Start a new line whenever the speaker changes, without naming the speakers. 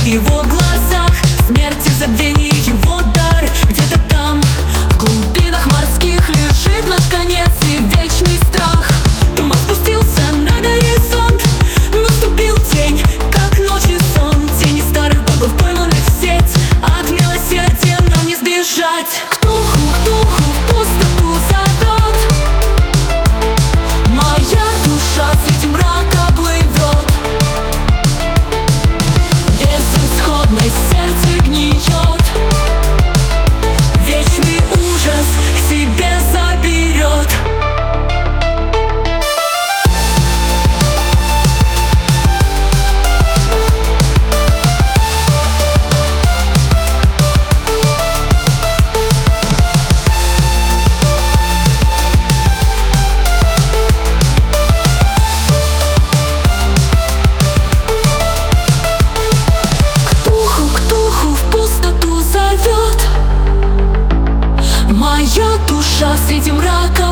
в его глазах, смерть и забвение его дар. Где-то там, в глубинах морских, лежит наш конец и вечный страх. Туман спустился на горизонт, наступил день, как ночью сон. Тени старых богов пойманы в сеть, от милосердия нам не сбежать. К духу в пустоту зовет, моя душа среди мрака плывет. Безысходное сердце гниет, вечный ужас к себе заберет. Моя душа среди мрака